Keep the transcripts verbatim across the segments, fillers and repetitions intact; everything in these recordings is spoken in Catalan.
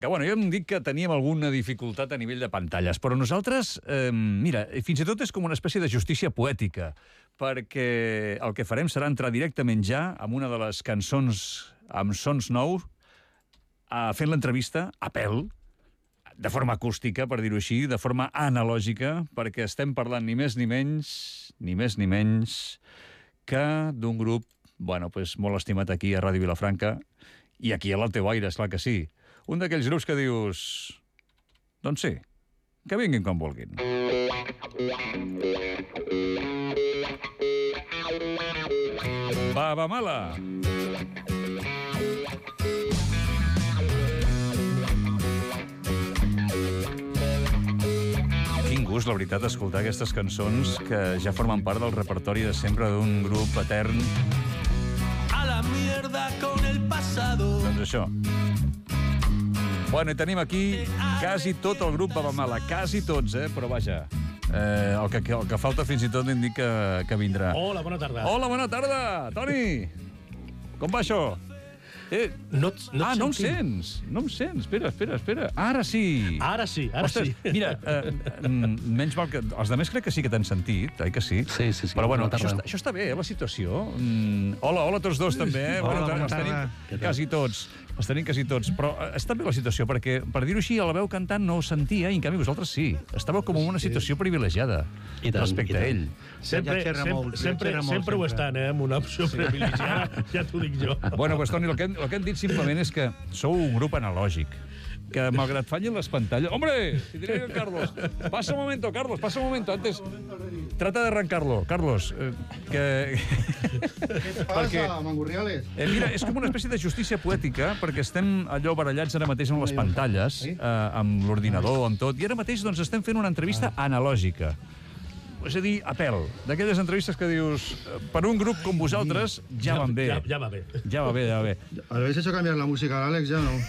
Que, bueno, jo em dic que teníem alguna dificultat a nivell de pantalles, però nosaltres, eh, mira, fins i tot és com una espècie de justícia poètica, perquè el que farem serà entrar directament ja amb una de les cançons amb sons nous, a fent l'entrevista a pèl, de forma acústica, per dir-ho així, de forma analògica, perquè estem parlant ni més ni menys, ni més ni menys, que d'un grup, bueno, pues, molt estimat aquí a Ràdio Vilafranca, i aquí a l'Alteu Aire, esclar que sí. Un d'aquells grups que dius... Doncs sí, que vinguin com vulguin. Baba Mala! Quin gust, la veritat, escoltar aquestes cançons que ja formen part del repertori de sempre d'un grup etern. A la mierda con el pasado. Doncs això. Bueno, i tenim aquí quasi tot el grup Baba Mala, quasi tots, eh? Però vaja, eh, el, que, el que falta fins i tot indica que, que vindrà. Hola, bona tarda. Hola, bona tarda, Toni! Com va això? Eh, no, no ah, no em sentim. sents? No em sents? Espera, espera, espera. Ara sí! Ara sí, ara Ostres, sí. Mira, eh, menys mal que... Els altres crec que sí que t'han sentit, oi que sí? Sí, sí, sí. Però bueno, això està, això està bé, eh, la situació. Mm, hola, hola a tots dos, també. Eh? Hola, bueno, bona els tarda. tenim quasi tots. Els tenim quasi tots. Però està bé la situació, perquè, per dir-ho així, la veu cantant no ho sentia, i en canvi vosaltres sí. Estàveu com en una situació privilegiada I tant, respecte i tant. a ell. Sempre, Ja xerra sempre, molt, ja sempre, xerra molt, sempre ho sempre. estan, eh, amb una opció privilegiada, ja t'ho dic jo. Bueno, pues, Toni, el que, hem, el que hem dit simplement és que sou un grup analògic, que malgrat fallin les pantalles... ¡Hombre! Si diré que Carlos. Pasa un momento, Carlos, pasa un momento. Antes, trata de arrancarlo. Carlos, eh, que... Què Perquè, passa, mangurriales? eh, mira, és com una espècie de justícia poètica, perquè estem allò barallats ara mateix amb les pantalles, eh, amb l'ordinador, amb tot, i ara mateix doncs, estem fent una entrevista analògica. És a dir, a pèl. D'aquelles entrevistes que dius, eh, per un grup com vosaltres, ja van bé. Ja, ja va bé. Ja va bé, ja va bé. ¿Habéis hecho cambiar la música al Alex ya o no?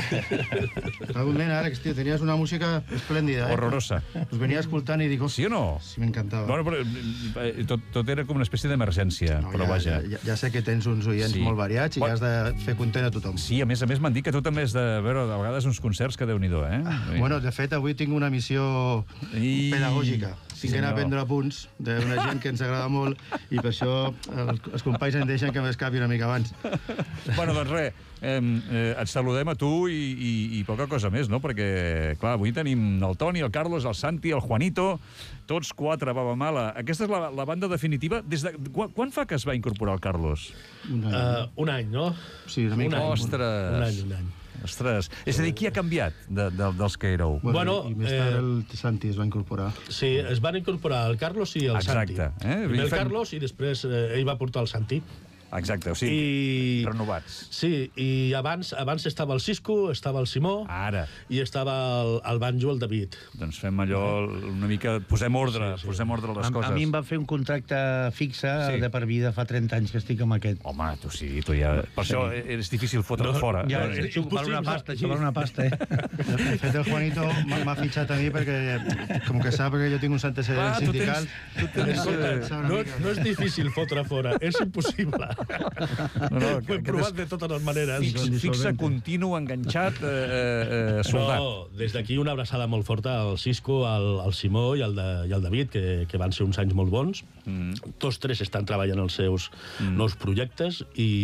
Algún nena, Alex, tío, tenías una música espléndida, ¿eh? Horrorosa. Pues venía escoltant i digo... Sí o no? Sí, m'encantava. Bueno, però eh, tot, tot era com una espècie d'emergència, No, però ja, vaja. ja, ja sé que tens uns oients Sí. molt variats i Bueno. has de fer content a tothom. Sí, a més a més m'han dit que tu també has de veure a vegades uns concerts que Déu-n'hi-do, eh? Bueno, de fet, avui tinc una missió I- pedagògica. Sí, Tinc d'anar a senyor. prendre apunts d'una gent que ens agrada molt i per això els, els companys ens deixen que m'escapi una mica abans. Bueno, doncs res, eh, eh, et saludem a tu i, i, i poca cosa més, no? Perquè, clar, avui tenim el Toni, el Carlos, el Santi, el Juanito, tots quatre, Baba Mala. Aquesta és la, la banda definitiva. Des de, quan, quan fa que es va incorporar el Carlos? Un any. Uh, un any, no? Sí, una mica. Un any. Ostres. Un any, un any. Ostres, és a dir, qui ha canviat de, de, dels que éreu? Bueno, i més tard eh, el Santi es va incorporar. Sí, es van incorporar el Carlos i el Exacte, Santi. eh? Primer el Fem- Carlos i després eh, ell va portar el Santi. Exacte, o sigui, I... renovats. Sí, i abans abans estava el Cisco, estava el Simó Ara, i estava el, el Banjo, el David. doncs fem allò una mica... Posem ordre, Sí, sí. posem ordre a les A, coses. a mi em va fer un contracte fixe Sí. de per vida fa trenta anys que estic amb aquest. Home, tu sí, tu ja... Per això és difícil fotre't No, fora. Ja, Eh, això val una pasta, això val una pasta, eh? De fet, el Juanito m'ha m'ha fitxat a mi perquè, com que sap que jo tinc uns antecedents Clar, tu tens- sindicals... tu tens, Escolta, eh, pensar una No, mica. no és difícil fotre fora, és impossible. No, no, Ho hem aquest provat és de totes les maneres. Fix, fixa, continu, enganxat, eh, eh, soldat. No, des d'aquí una abraçada molt forta al Cisco, al, al Simó i al, de, i al David, que, que van ser uns anys molt bons. Mm. Tots tres estan treballant els seus mm. nous projectes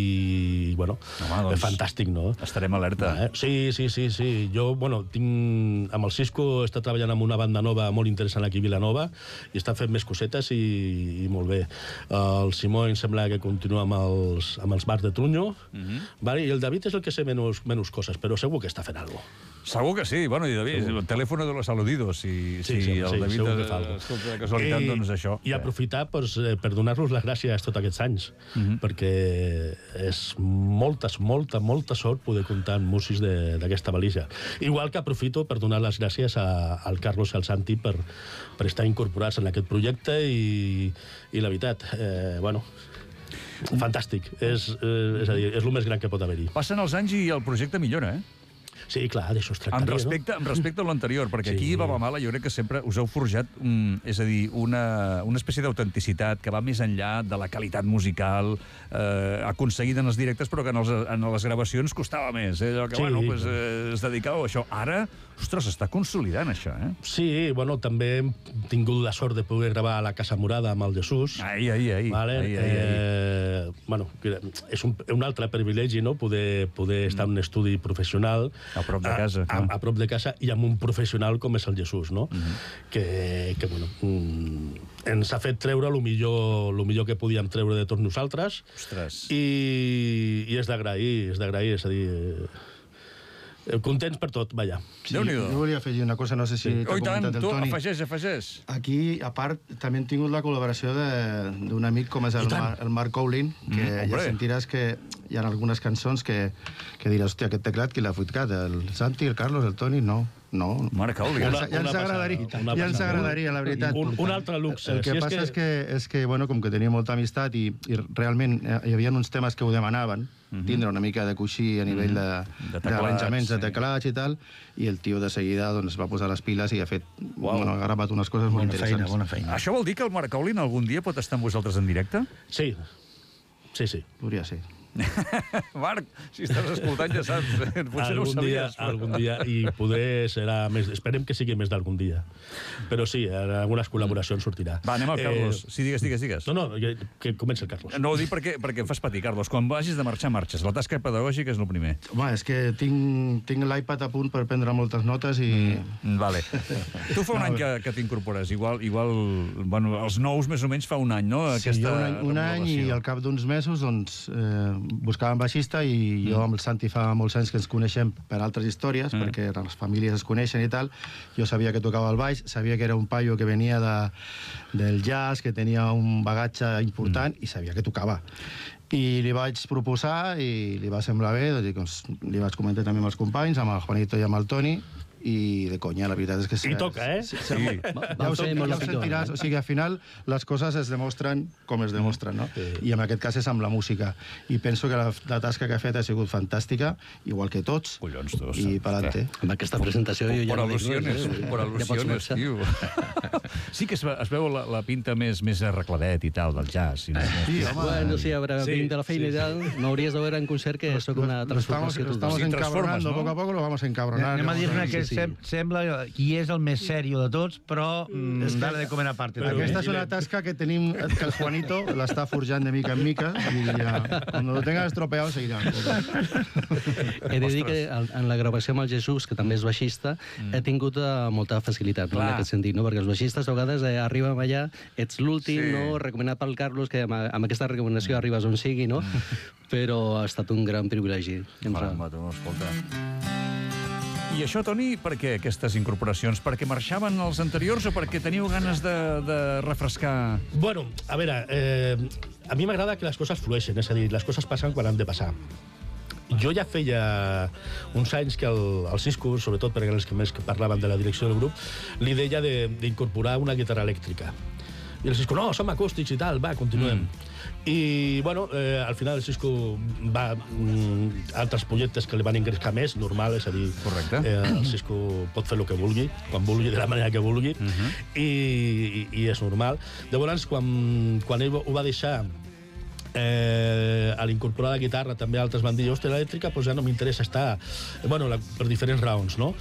i, bueno, Home, doncs, fantàstic, no? Estarem alerta. Eh? Sí, sí, sí, sí. Jo, bueno, tinc... Amb el Cisco he estat treballant amb una banda nova molt interessant aquí a Vilanova i està fent més cosetes i, i molt bé. El Simó em sembla que continua amb els, amb els bars de Trunyo, mm -hmm. vale? I el David és el que sé menys, menys coses, però segur que està fent alguna cosa. Segur que sí. Bueno, i David, el telèfon de los aludidos. Si, Sí, si sí, el sí, David segur que fa alguna escolta de casualitat, I, doncs això. I aprofitar pues, eh, per donar-los les gràcies tots aquests anys, Mhm. mm -hmm. perquè és molta, molta, molta sort poder comptar amb músics de- d'aquesta valija. Igual que aprofito per donar les gràcies a, al Carlos i al Santi per, per estar incorporats en aquest projecte i, i la veritat, eh, bueno, fantàstic. És, eh, és a dir, és el més gran que pot haver-hi. Passen els anys i el projecte millora, eh? Sí, clar, d'això es tractaria, Amb respecte, amb respecte a l'anterior, perquè Sí. aquí a Babamala jo crec que sempre us heu forjat, um, és a dir, una, una espècie d'autenticitat que va més enllà de la qualitat musical eh, aconseguida en els directes, però que en, els, en les gravacions costava més. Eh? Allò que, Sí. bueno, pues, eh, es dedicava a això. Ara, ostres, està consolidant això, eh? Sí, bueno, també hem tingut la sort de poder gravar a la Casa Morada amb el Jesús. Ai, ai, ai. Vale? ai, ai, ai. Eh, bueno, que és un, un altre privilegi, no?, poder, poder estar en un estudi professional A prop de casa, a, clar. a, a prop de casa i amb un professional com és el Jesús, no? Mhm. que, que, bueno, mm, ens ha fet treure el millor, lo millor que podíem treure de tots nosaltres. Ostres. I, i és d'agrair, és d'agrair, és a dir... Eh, contents per tot, vaja. Sí, Déu-n'hi-do. jo volia afegir una cosa, no sé si t'ha Oh, i tant, comentat el tu, Toni. afegeix, afegeix. Aquí, a part, també hem tingut la col·laboració de- d'un amic com és el, I tant. Mar, el Marc Cowlin, que Mm, ja hombre. sentiràs que hi ha algunes cançons que, que diràs, hòstia, aquest teclat qui l'ha fotcat? El Santi, el Carlos, el Toni? No, no. Marc Auli. Ja, Una- ens- ja una ens passada, agradaria, una ja ens passada. agradaria, la veritat. Un, un altre luxe. El que Si és passa és que, és que, bueno, com que tenia molta amistat i, i realment eh, hi havia uns temes que ho demanaven, tindre una mica de coixí a nivell de, De teclats, d'arranjaments, de sí. teclats i tal, i el tio de seguida doncs, va posar les piles i ha fet, Uau. bueno, ha gravat unes coses molt Bona interessants. feina, bona feina. Això vol dir que el Marc Aulin algun dia pot estar amb vosaltres en directe? Sí, sí, sí. Podria ser. Marc, si estàs escoltant ja saps. Potser no ho algun dia, sabies. però- algun dia, i poder serà més... Esperem que sigui més d'algun dia. Però sí, en algunes col·laboracions sortirà. Va, anem al Carlos. Eh, Sí, digues, digues, digues. no, no, que, que comenci el Carlos. No ho dic perquè, perquè em fas patir, Carlos. Quan vagis de marxar, marxes. La tasca pedagògica és el primer. Home, és que tinc, tinc l'iPad a punt per prendre moltes notes i... Mm, Vale. Tu fa un any que, que t'incorpores. Igual, igual, bueno, els nous més o menys fa un any, no? Sí, jo un any, un any i al cap d'uns mesos doncs, eh, buscàvem baixista i jo amb el Santi fa molts anys que ens coneixem per altres històries, Mm. perquè les famílies es coneixen i tal. Jo sabia que tocava el baix, sabia que era un paio que venia de, del jazz, que tenia un bagatge important i sabia que tocava. I li vaig proposar i li va semblar bé, doncs, li vaig comentar també amb els companys, amb el Juanito i amb el Toni, i de conya, la veritat és que... I toca, eh? Sí, Sí. ja ho, ja ho sentiràs, o sigui, al final les coses es demostren com es demostren, no? I en aquest cas és amb la música. I penso que la, la tasca que ha fet ha sigut fantàstica, igual que tots, Collons, tu. i pelante. Amb aquesta presentació jo ja Por no dic al·lusiones, res, eh? por Ja pots al·lusiones, marxar. tio. Sí que es, ve- es veu la, la pinta més, més arregladet i tal, del jazz. I no, Sí, home, Bueno, sí, a veure, Sí, vinc de la feina sí, i tal, m'hauries de veure en concert que sóc una lo estamos, transformació lo estamos total. Sí, transformes, encabronando, no? poco a poco lo vamos a encabronar. Anem a dir-ne que sí, sí. sem sembla qui és el més sèrio de tots, però mm, dale de comer a part. Però- Aquesta és una tasca que tenim, que el Juanito l'està forjant de mica en mica, i ja, quan lo tenga estropeado seguirà. He de dir que en en la gravació amb el Jesús, que també és baixista, he tingut eh, molta facilitat no, en Clar. aquest sentit, no? Perquè els baixistes a vegades eh, arribem allà, ets l'últim, Sí. no? Recomanat pel Carlos, que amb, amb aquesta recomanació arribes on sigui, no? Però ha estat un gran privilegi. Entre... Caramba, tu, escolta. I això, Toni, per què, aquestes incorporacions? Perquè marxaven els anteriors o perquè teníeu ganes de, de refrescar? Bueno, a veure, eh, a mi m'agrada que les coses flueixen, és a dir, les coses passen quan han de passar. Jo ja feia uns anys que el, el Cisco, sobretot perquè eren els que més que parlaven de la direcció del grup, li deia de- d'incorporar una guitarra elèctrica. I el Cisco, no, som acústics i tal, va, continuem. Mm. I, bueno, eh, al final el Cisco va mm, altres projectes que li van ingrescar més, normal, és a dir... Correcte. Eh, el Cisco pot fer el que vulgui, quan vulgui, de la manera que vulgui, uh -huh. i, i, i és normal. Llavors, quan, quan ell ho va deixar, eh, a l'incorporar la guitarra també altres van dir, hòstia, l'elèctrica doncs ja no m'interessa estar, eh, bueno, la, per diferents raons, no?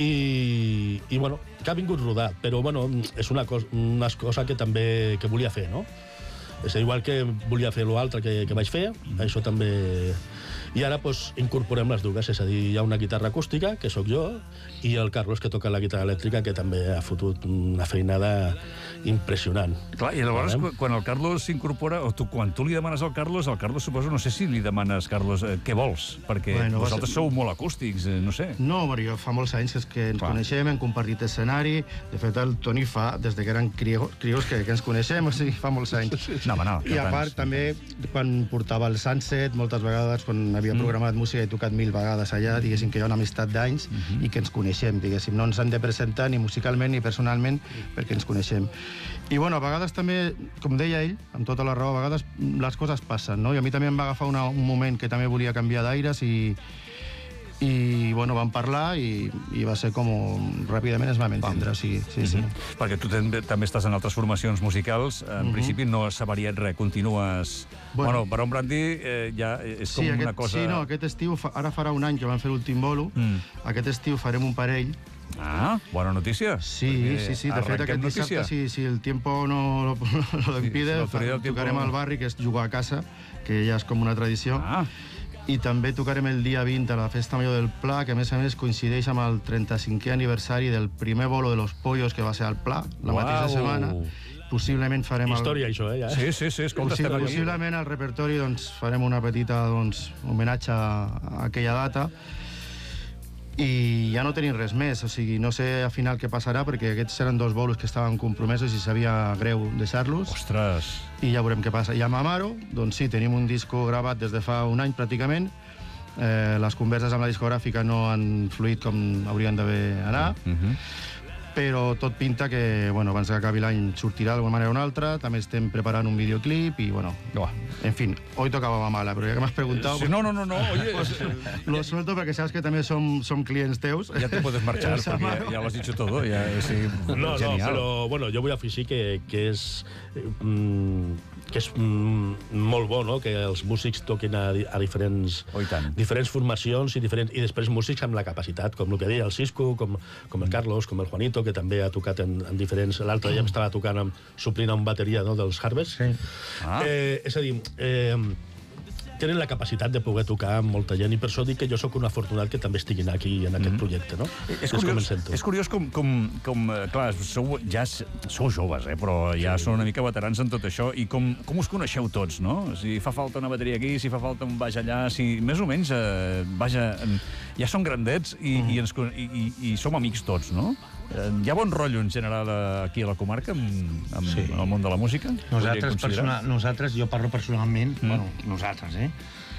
I, i bueno, que ha vingut rodat, però bueno, és una cosa, una cosa que també que volia fer, no? És igual que volia fer l'altre que, que vaig fer, això també... I ara doncs, incorporem les dues, és a dir, hi ha una guitarra acústica, que sóc jo, i el Carlos, que toca la guitarra elèctrica, que també ha fotut una feinada impressionant. Clar, i llavors, Vale. quan- quan el Carlos s'incorpora, o tu, quan tu li demanes al Carlos, el Carlos suposo, no sé si li demanes, Carlos, eh, què vols? Perquè Bueno, va vosaltres ser- sou molt acústics, eh, no sé. No, però jo fa molts anys que, és que ens Clar. coneixem, hem compartit escenari. De fet, el Toni fa, des de que eren crios, crios que, que ens coneixem, o sigui, fa molts anys. No, home, no. I a part, també, quan portava el Sunset, moltes vegades, quan havia programat música, he tocat mil vegades allà, diguéssim que hi ha una amistat d'anys i que ens coneixem, diguéssim. No ens han de presentar ni musicalment ni personalment perquè ens coneixem. I, bueno, a vegades també, com deia ell, amb tota la raó, a vegades les coses passen, no? I a mi també em va agafar una, un moment que també volia canviar d'aires i i bueno, vam parlar i, i va ser com ràpidament es va entendre, sí, sí, sí. Mm-hmm. Perquè tu també, també estàs en altres formacions musicals, en mm-hmm. principi no s'ha variat res, continues... Bueno, bueno Baron Brandy eh, ja és com sí, aquest, una cosa... Sí, no, aquest estiu, fa, ara farà un any que vam fer l'últim bolo, mm. aquest estiu farem un parell. Ah, bona notícia. Sí, sí, sí, de fet aquest dissabte, si, si el tiempo no lo, no lo impide, sí, tocarem al barri, que és jugar a casa, que ja és com una tradició. Ah. I també tocarem el dia vint a la Festa Major del Pla, que a més a més coincideix amb el trenta-cinquè aniversari del primer bolo de los pollos que va ser al Pla, la Uau. mateixa setmana. Possiblement farem... Història, el... això, eh? Ja. Sí, sí, sí, escolta, Possi Possiblement al repertori doncs, farem una petita doncs, homenatge a aquella data. I ja no tenim res més, o sigui, no sé al final què passarà, perquè aquests eren dos bolos que estaven compromesos i sabia greu deixar-los. Ostres! I ja veurem què passa. I amb Amaro, doncs sí, tenim un disco gravat des de fa un any, pràcticament. Eh, les converses amb la discogràfica no han fluït com haurien d'haver anat. Mm-hmm. Però tot pinta que, bueno, abans que acabi l'any sortirà d'alguna manera o una altra. També estem preparant un videoclip i, bueno, en fin, hoy tocaba Mamala, però ja que m'has preguntat... Sí, no, no, no, no, oye... Pues, lo suelto porque sabes que también son, son clients teus. Ya te puedes marchar, porque ya, ya lo has dicho todo, ya sí, no, genial. No, però, bueno, jo vull afegir que, que és... Mm, que és mm, molt bo, no?, que els músics toquin a, a diferents, oh, diferents formacions i, diferents, i després músics amb la capacitat, com el que deia el Cisco, com, com el Carlos, com el Juanito, que també ha tocat en, en diferents... L'altre dia estava tocant amb, suplint amb bateria, no?, dels Harvest. Sí. Ah. Eh, és a dir, eh, tenen la capacitat de poder tocar amb molta gent i per això dic que jo sóc un afortunat que també estiguin aquí en aquest mm-hmm. projecte, no? És curiós, és curiós com, com, com clar, sou, ja sou joves, eh, però ja sí. Sou una mica veterans en tot això i com, com us coneixeu tots, no? Si fa falta una bateria aquí, si fa falta un baix allà, si més o menys, eh, vaja, ja són grandets i, mm. i, ens, i, i, i som amics tots, no? Hi ha bon rotllo en general aquí a la comarca amb, amb sí. el món de la música? Nosaltres, personal, nosaltres jo parlo personalment, mm. bueno, nosaltres, eh?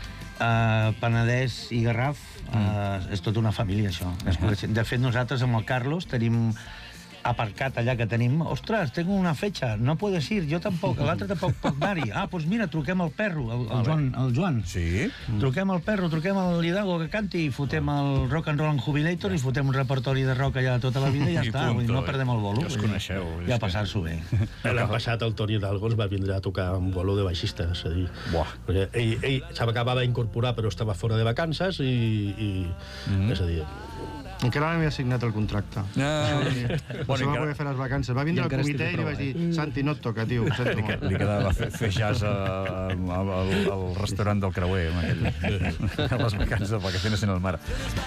Uh, Penedès i Garraf uh, mm. és tota una família, això. Uh-huh. De fet, nosaltres amb el Carlos tenim aparcat allà que tenim, ostres, tengo una fetxa, no puedes ir, jo tampoc, l'altre tampoc pot anar-hi. Ah, doncs mira, truquem al perro, el, el, Joan, el Joan. Sí? Truquem al perro, truquem al Lidago que canti i fotem el Rock and Roll and Jubilator i fotem un repertori de rock allà tota la vida i ja I està, vull dir, no perdem el bolo. Ja us coneixeu. Ja passar-s'ho bé. L'any passat el Toni Hidalgo es va vindre a tocar un bolo de baixista, és a dir, perquè ell, ell s'acabava d'incorporar però estava fora de vacances i, i mm-hmm. és a dir, encara no havia signat el contracte. Ah, sí. Bueno, se va poder fer les vacances. Va vindre al comitè i li vaig dir, Santi, no et toca, tio. Li, li quedava fer, fer jazz a, a, al, al restaurant del Creuer, amb aquell, a les vacances, vacaciones en el mar.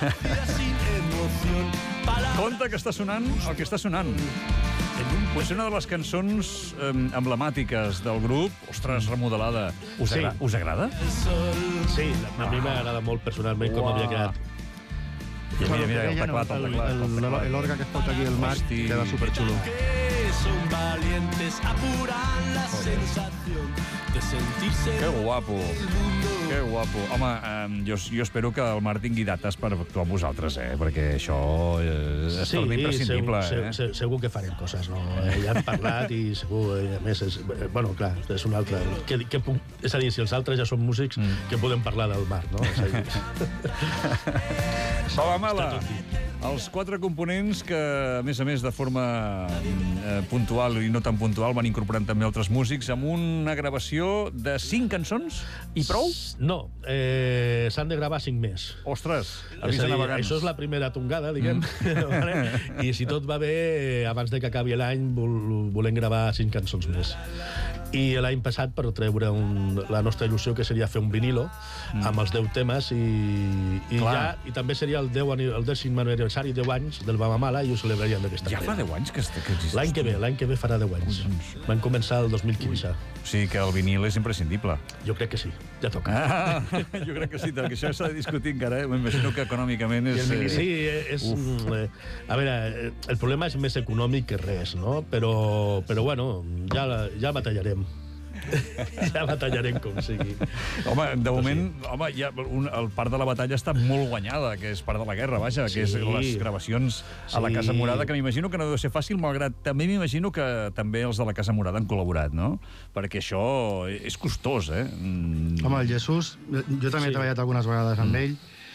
Compte que està sonant el que està sonant. És una de les cançons eh, emblemàtiques del grup. Ostres, remodelada. Us, sí. agra us agrada? Sí, a mi m'agrada molt personalment com havia quedat. I mira, mira, el teclat, el teclat. L'orga que es pot aquí al mar queda superxulo. Son valientes, apuran la sensación de sentirse... Que guapo, que guapo. Home, eh, jo, jo espero que el Marc tingui dates per actuar amb vosaltres, eh? Perquè això és sí, imprescindible. Segur, eh? segur, segur que farem coses, no? Ja hem parlat i segur, a més, és, bueno, clar, és un altre... Que, que, és a dir, si els altres ja són músics, mm. que podem parlar del Marc, no? És a dir... Hola, Mala. Els quatre components que, a més a més, de forma eh, puntual i no tan puntual, van incorporant també altres músics amb una gravació de cinc cançons i prou? No, eh, s'han de gravar cinc més. Ostres, avisa navegants. Això és la primera tongada, diguem. Mm. Vale? I si tot va bé, abans de que acabi l'any, vol, volem gravar cinc cançons més. I l'any passat, per treure un, la nostra il·lusió, que seria fer un vinilo mm. amb els deu temes i, i, ja, i també seria el, deu, el dècim aniversari, deu anys del Mamala, i ho celebraríem d'aquesta manera. Ja fa deu anys que, que existeix? L'any que ve, l'any que ve farà deu anys. Van començar el dos mil quinze. Ui. O sigui que el vinil és imprescindible. Jo crec que sí, ja toca. Ah, jo crec que sí, perquè això s'ha de discutir encara, eh? M'imagino que econòmicament és... Eh... Sí, és... Eh, a veure, el problema és més econòmic que res, no? Però, però bueno, ja, ja batallarem. Ja batallarem com sigui. Home, de moment, sí. home, ja, un, el part de la batalla està molt guanyada, que és part de la guerra, vaja, sí. que és les gravacions sí. a la Casa Morada, que m'imagino que no deu ser fàcil, malgrat també m'imagino que també els de la Casa Morada han col·laborat, no? Perquè això és costós, eh? Mm. Home, el Jesús, jo també sí. he treballat algunes vegades amb mm. ell,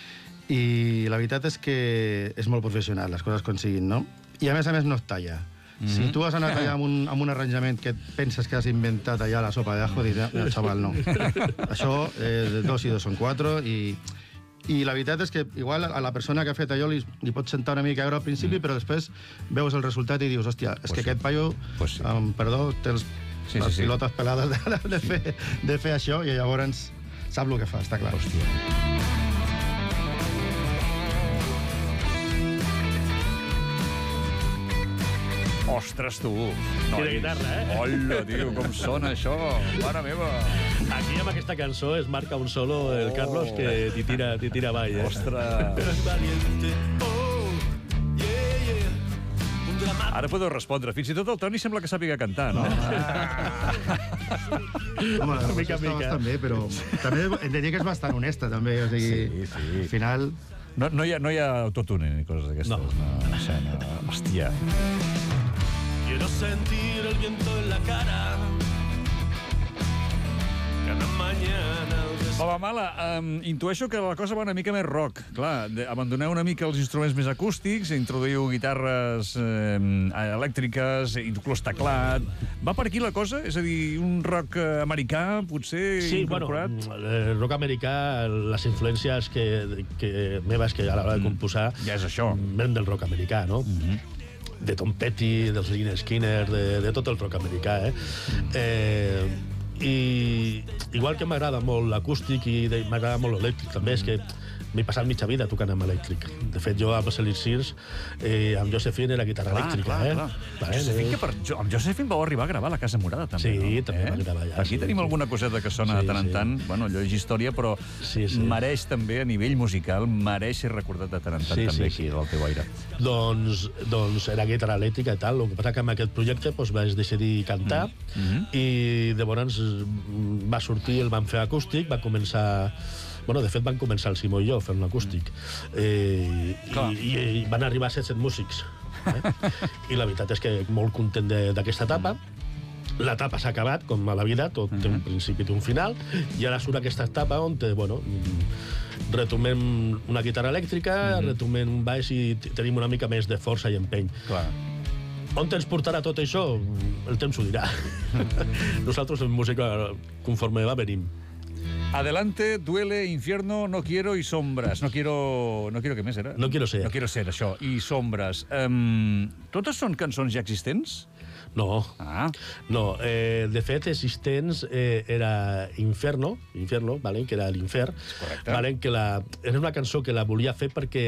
I la veritat és que és molt professional, les coses com siguin, no? I a més a més no es talla. Mm-hmm. Si tu has anat allà amb un, amb un arranjament que penses que has inventat allà la sopa de ajo, diràs, no, xaval, no. Això, eh, dos i dos són quatre, i, i la veritat és que igual a la persona que ha fet allò li, li pot sentar una mica a al principi, mm. però després veus el resultat i dius, hòstia, és pues que sí. aquest paio, pues sí. um, perdó, té els, sí, les sí, pilotes sí. pelades de, de, fer, de fer això, i llavors sap el que fa, està clar. Hòstia. Ostres, tu! Quina guitarra, eh? Hola, tio, com sona això! Mare meva! Aquí amb aquesta cançó es marca un solo el Carlos que t'hi tira, t'hi tira avall, eh? Ostres! Ara podeu respondre. Fins i tot el Toni sembla que sàpiga cantar, no? Ah. Home, la mica, està mica. bastant bé, però també hem de dir que és bastant honesta, també. O sigui, sí, sí. Al final... No, no, hi ha, no hi ha autotune ni coses d'aquestes. No. No, no sé, no. Hòstia. Quiero sentir el viento en la cara cada mañana. Home, Mala, um, intueixo que la cosa va una mica més rock. Clar, de, abandoneu una mica els instruments més acústics, introduïu guitarres eh, elèctriques, inclús teclat. Va per aquí la cosa? És a dir, un rock americà, potser, sí, incorporat? Sí, bueno, el rock americà, les influències que, que meves que a l'hora de composar... Ja és això. Venen del rock americà, no? Mm-hmm. De Tom Petty, dels Lynyrd Skynyrd, de, de tot el rock americà, eh? eh I igual que m'agrada molt l'acústic i m'agrada molt l'elèctric, també és que m'he passat mitja vida tocant amb elèctric. De fet, jo amb els Elixirs, eh, amb Josephine era guitarra clar, elèctrica. Clar, eh? clar. Clar, Josephine, eh? que per, jo, amb Josephine vau arribar a gravar a la Casa Morada, també, sí, no? Sí, també eh? va gravar allà. Aquí sí, tenim sí. alguna coseta que sona sí, de tant en sí. tant. Bueno, allò és història, però sí, sí. mereix també, a nivell musical, mereix ser recordat de tant en tant sí, també sí, aquí, sí. al teu aire. Doncs, doncs era guitarra elèctrica i tal. El que passa que amb aquest projecte doncs, vaig decidir cantar mm. mm-hmm. i llavors va sortir, el van fer acústic, va començar... Bueno, de fet, van començar el Simó i jo fent l'acústic. Eh, i, i, I van arribar set-set músics. Eh? I la veritat és que molt content d'aquesta etapa. L'etapa s'ha acabat, com a la vida, tot té un principi i un final, i ara surt aquesta etapa on, te, bueno, retomem una guitarra elèctrica, mm-hmm. retomem un baix i tenim una mica més de força i empeny. Clar. On ens portarà tot això? El temps ho dirà. Nosaltres fem música conforme va venim. Adelante, duele, infierno, no quiero y sombras. No quiero... No quiero què més era? No quiero ser. No quiero ser, això. I sombras. Um, totes són cançons ja existents? No. Ah. No, eh, de fet, existents eh, era Inferno, Inferno, vale, que era l'infern. Vale, que la, era una cançó que la volia fer perquè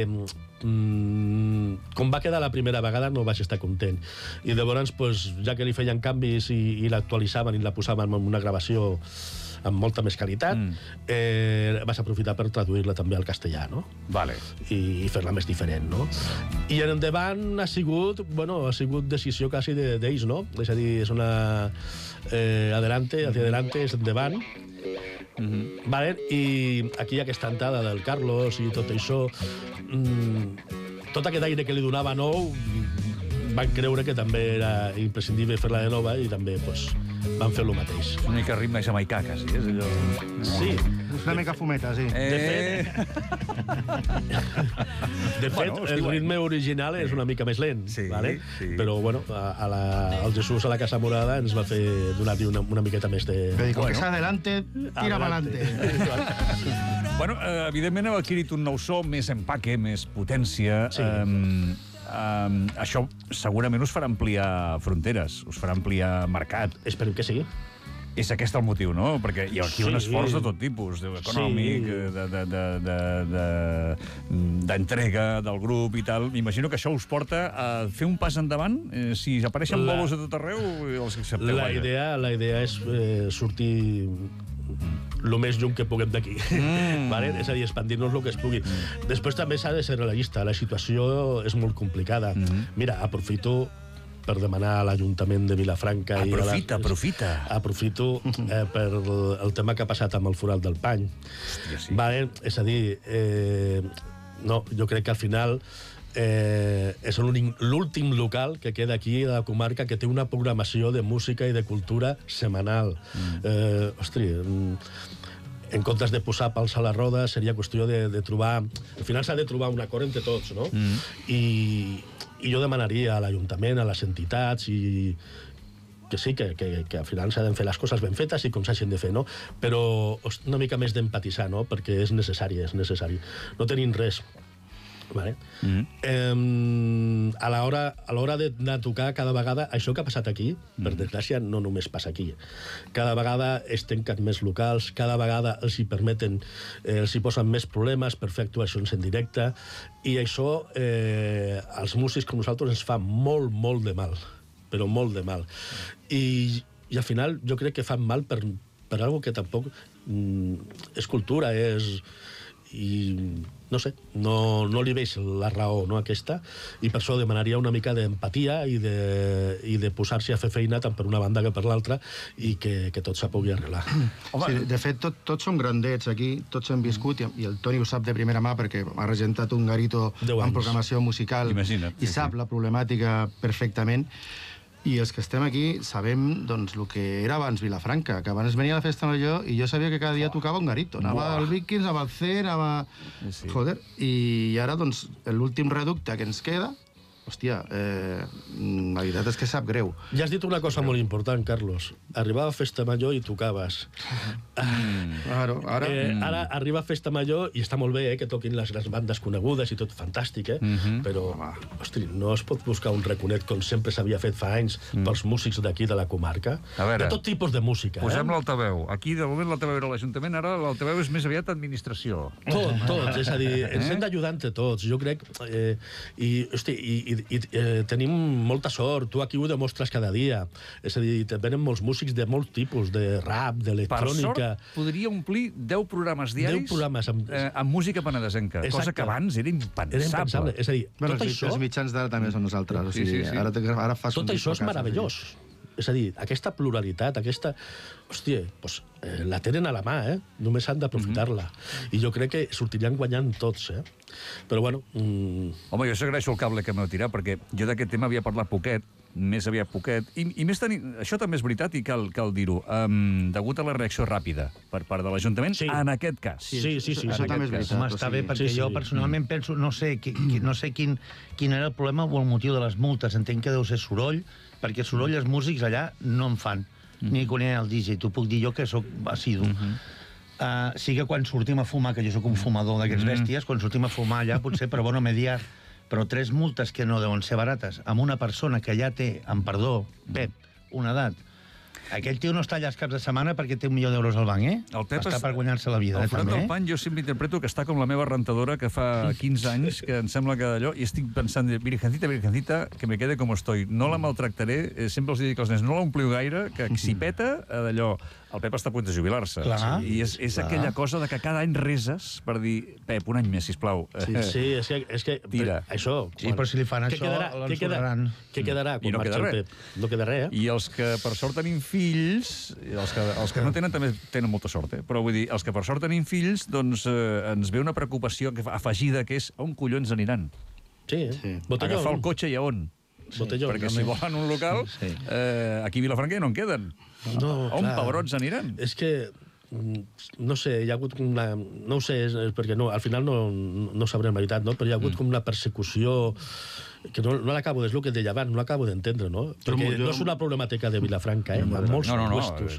mm, com va quedar la primera vegada no vaig estar content. I llavors, pues, ja que li feien canvis i, i l'actualitzaven i la posaven en una gravació amb molta més qualitat, mm. eh, vas aprofitar per traduir-la també al castellà, no? Vale. I, i fer-la més diferent, no? I en endavant ha sigut, bueno, ha sigut decisió quasi d'ells, no? És a dir, és una... Eh, adelante, hacia adelante, és endavant. Mm-hmm. Vale? I aquí hi ha aquesta entrada del Carlos i tot això. Mm, tot aquest aire que li donava nou, van creure que també era imprescindible fer-la de nova i també, pues, van fer el mateix. Una mica ritme jamaicà, quasi, és allò... Sí. Una mica fumeta, sí. Eh... De fet, de fet bueno, el ritme original és una mica més lent, sí, vale? Sí. Però, bueno, a la, el Jesús a la Casa Morada ens va fer donar-li una, una miqueta més de... Però dic, bueno, que és adelante, tira adelante. Bueno, eh, evidentment heu adquirit un nou so, més empaque, més potència... Sí. Um, Um, això segurament us farà ampliar fronteres, us farà ampliar mercat. Esperem que sí. És aquest el motiu, no? Perquè hi ha aquí sí. un esforç de tot tipus, econòmic, sí. de, de, de, de, de, d'entrega del grup i tal. M'imagino que això us porta a fer un pas endavant. Eh, si apareixen la... bolos a tot arreu, els accepteu. La idea, la idea és eh, sortir el més lluny que puguem d'aquí. Mm. Vale? És a dir, expandir-nos el que es pugui. Mm. Després també s'ha de ser realista. La situació és molt complicada. Mm. Mira, aprofito per demanar a l'Ajuntament de Vilafranca... Aprofita, i a la... aprofita. Aprofito eh, per el tema que ha passat amb el forat del Pany. Hòstia, sí. Vale? És a dir, eh, no, jo crec que al final eh, és l'últim local que queda aquí a la comarca que té una programació de música i de cultura setmanal. Mm. Eh, ostri, en comptes de posar pals a la roda, seria qüestió de, de trobar... Al final s'ha de trobar un acord entre tots, no? Mm. I, I jo demanaria a l'Ajuntament, a les entitats, i que sí, que, que, que al final s'ha de fer les coses ben fetes i com s'hagin de fer, no? Però una mica més d'empatitzar, no? Perquè és necessari, és necessari. No tenim res. Vale? Mm-hmm. eh, a l'hora a l'hora de, de tocar cada vegada, això que ha passat aquí, mm-hmm. per desgràcia, no només passa aquí. Cada vegada es tanquen més locals, cada vegada els hi permeten, eh, els hi posen més problemes per fer actuacions en directe, i això eh, als músics com nosaltres ens fa molt, molt de mal, però molt de mal. I, i al final jo crec que fan mal per, per algo que tampoc mm, és cultura, és... i no sé, no, no li veig la raó, no, aquesta, i per això demanaria una mica d'empatia i de, i de posar-se a fer feina tant per una banda que per l'altra i que, que tot se pugui arreglar. Sí, de fet, tot, tots som grandets aquí, tots hem viscut, i, i el Toni ho sap de primera mà perquè ha regentat un garito en programació musical. Imagina't, i sí, sap sí. la problemàtica perfectament. I els que estem aquí sabem doncs, el que era abans Vilafranca, que abans venia a la Festa Major i jo sabia que cada dia tocava un garito. Anava al Vikings, anava al C, anava... Sí. Joder, i ara, doncs, l'últim reducte que ens queda, hòstia, eh, la veritat és que sap greu. Ja has dit una cosa molt important, Carlos. Arribava a Festa Major i tocaves. Mm. Claro, ara... Eh, ara arriba a Festa Major i està molt bé eh, que toquin les, les bandes conegudes i tot fantàstic, eh? Mm-hmm. Però, hosti, no es pot buscar un raconet com sempre s'havia fet fa anys mm. pels músics d'aquí de la comarca. A veure, de tot tipus de música. Posem eh? l'altaveu. Aquí, de moment, l'altaveu era l'Ajuntament, ara l'altaveu és més aviat administració. Tot, tot. És a dir, ens hem d'ajudar entre tots, jo crec. Eh, I, hosti, i, i, i eh, tenim molta sort. Tu aquí ho demostres cada dia. És a dir, venen molts músics de molt tipus, de rap, d'electrònica... Per sort, podria omplir deu programes diaris deu programes amb... Eh, amb música penedesenca, Exacte. cosa que abans era impensable. Era impensable. És a dir, bueno, tot els, això... Els mitjans d'ara també són nosaltres. O sigui, sí, sí, sí. Ara, ara fas tot un això és meravellós. És a dir, aquesta pluralitat, aquesta... Hòstia, doncs, eh, la tenen a la mà, eh? Només han d'aprofitar-la. Mm-hmm. I jo crec que sortiran guanyant tots, eh? Però, bueno... Mm... Home, jo s'agraeixo el cable que m'heu tirat, perquè jo d'aquest tema havia parlat poquet, més aviat poquet, i, i més tenint... Això també és veritat i cal, cal dir-ho. Um, degut a la reacció ràpida per part de l'Ajuntament, sí. en aquest cas. Sí, sí, sí. sí això també és veritat. Home, està bé, perquè sí, sí. jo personalment penso, no sé, qui, qui, no sé quin, quin era el problema o el motiu de les multes. Entenc que deu ser soroll, perquè soroll els músics allà no en fan. Mm. Ni quan el D J. T'ho puc dir jo, que sóc assidu. Mm -hmm. uh, sí que quan sortim a fumar, que jo sóc un fumador d'aquests mm. bèsties, quan sortim a fumar allà potser per bona mediar, però tres multes que no deuen ser barates, amb una persona que ja té, amb perdó, Pep, una edat. Aquell tio no està allà els caps de setmana perquè té un milió d'euros al banc, eh? El Pep està és... per guanyar-se la vida, el eh, forat també. del pany jo sempre interpreto que està com la meva rentadora que fa quinze anys, que em sembla que d'allò, i estic pensant, virgencita, virgencita, que me quede com estoy. No la maltractaré, eh, sempre els dic als nens, no l'ompliu gaire, que si peta, d'allò... El Pep està a punt de jubilar-se. I és, és aquella cosa de que cada any reses per dir, Pep, un any més, sisplau. Sí, sí és que... És que Tira. Això... Sí, però si li fan això, l'ensorraran. Què quedarà quan no marxa queda el Pep? No queda res, eh? I els que per sort tenim fills, els que, els que no tenen també tenen molta sort, eh? Però vull dir, els que per sort tenim fills, doncs eh, ens ve una preocupació afegida que és on collons aniran? Sí, sí. Botelló. Agafar el cotxe i a on? Botelló, perquè també. si volen un local, sí. eh, aquí a Vilafranca ja no en queden. No, on clar. pebrots aniran? És que, no sé, hi ha hagut una... No ho sé, és, perquè no, al final no, no sabrem la veritat, no? Però hi ha hagut mm. com una persecució que no, no l'acabo, és el que et deia abans, no l'acabo d'entendre, no? Perquè jo... no és una problemàtica de Vilafranca, eh? En molts no, no, no, puestos.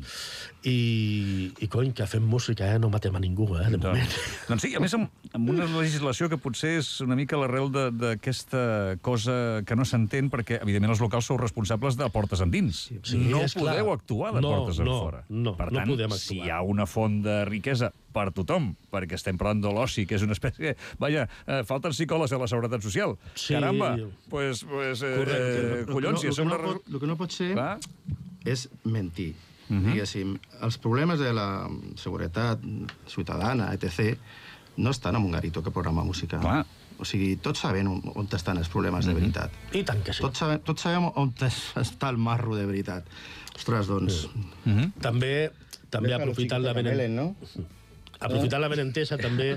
I, I, cony, que fem música, eh? No matem a ningú, eh? De moment. Doncs, doncs sí, a més, amb, amb una legislació que potser és una mica l'arrel d'aquesta cosa que no s'entén, perquè, evidentment, els locals sou responsables de portes endins. Sí, no és podeu clar. actuar de no, portes no, enfora. No, per no tant, podem actuar. si hi ha una font de riquesa per tothom, perquè estem parlant de l'oci, que és una espècie... Vaja, eh, falten psicòlegs a la Seguretat Social. Sí. Caramba, pues, pues, eh, eh, collons, si el, som no, una... pot, el que no pot ser Clar. és mentir. Uh Mhm. -huh. Diguéssim, els problemes de la seguretat ciutadana, etcètera, no estan en un garito que programa música. Clar. O sigui, tots sabem on, on estan els problemes de veritat. I tant que sí. Tots sabem, tots sabem on està el marro de veritat. Ostres, doncs... Mhm. També, també aprofitant la... Melen, no? aprofitant la benentesa, també,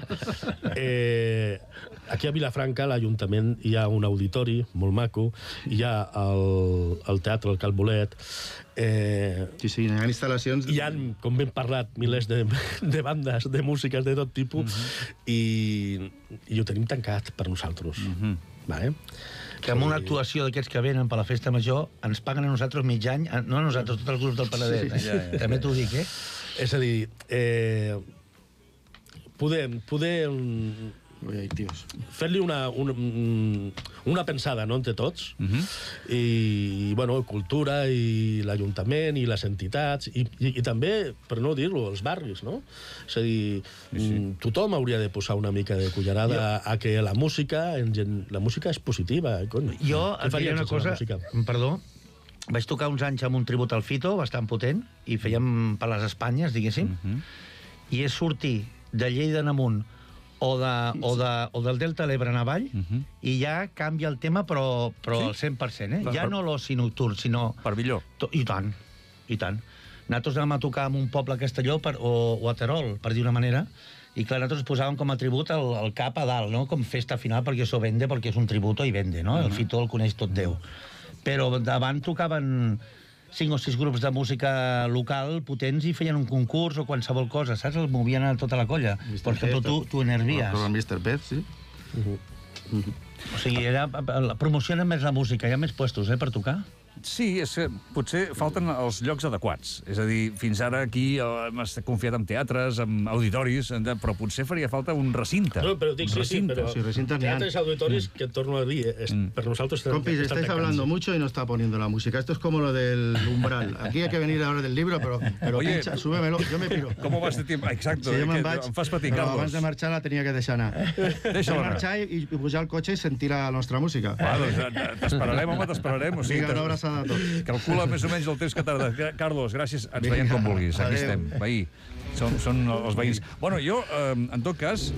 eh, aquí a Vilafranca, l'Ajuntament, hi ha un auditori molt maco, hi ha el, el teatre, el Calbolet, eh, Sí, sí, hi ha instal·lacions... hi ha, com ben parlat, milers de, de bandes, de músiques de tot tipus, i, i ho tenim tancat per nosaltres. Vale? Que amb una actuació d'aquests que venen per la festa major ens paguen a nosaltres mig any, no a nosaltres, tots els grups del Penedès. Sí, ja, ja. També t'ho dic, eh? És a dir, eh, podem, podem Ai, tios. fer-li una, una, una pensada, no?, entre tots, uh -huh. i, bueno, cultura, i l'Ajuntament, i les entitats, i, i, i també, per no dir-lo, els barris, no? És a dir, sí, sí. tothom hauria de posar una mica de cullerada jo... a que la música, en gen... la música és positiva, cony. Jo et diré una cosa, perdó, vaig tocar uns anys amb un tribut al Fito, bastant potent, i fèiem per les Espanyes, diguéssim, uh -huh. i és sortir de Lleida en amunt o, de, o, de, o del Delta de l'Ebre en avall, uh -huh. i ja canvia el tema, però, però sí? al cent per cent, eh? Per, ja per... no l'oci nocturn, sinó... Per millor. I tant, i tant. Nosaltres anàvem a tocar en un poble a Castelló per, o, o a Terol, per dir una manera, i clar, nosaltres posàvem com a tribut el, el cap a dalt, no? Com festa final, perquè això vende, perquè és un tributo i vende, no? Uh -huh. El Fito el coneix tot Déu. Però davant tocaven cinc o sis grups de música local potents i feien un concurs o qualsevol cosa, saps? El movien a tota la colla. Per exemple, tu, tu Enervies. El mister Pez, sí. Uh -huh. Uh -huh. O sigui, era, promocionen més la música, hi ha més puestos, eh, per tocar? Sí, és que potser falten els llocs adequats. És a dir, fins ara aquí hem confiat en teatres, en auditoris, però potser faria falta un recinte. No, però dic, sí, sí, però sí, recintes teatres i auditoris, que torno a dir, es, mm. per nosaltres... Compis, estáis hablando mucho y no está poniendo la música. Esto es como lo del umbral. Aquí hay que venir ahora del libro, pero, pero Oye, pincha, súbemelo, yo me piro. Com vas de tiempo? Exacto, sí, eh, me'n que vaig, em fas patir, però Carlos. abans de marxar la tenia que deixar anar. Deixa-la anar. marxar i, i pujar al cotxe i sentir la nostra música. Va, doncs t'esperarem, home, t'esperarem. O sigui, Vinga, una abraçada a tots. Calcula més o menys el temps que tarda. Carlos, gràcies. Ens veiem com vulguis. Aquí estem, veí. Són, són els veïns. Bueno, jo, eh, en tot cas,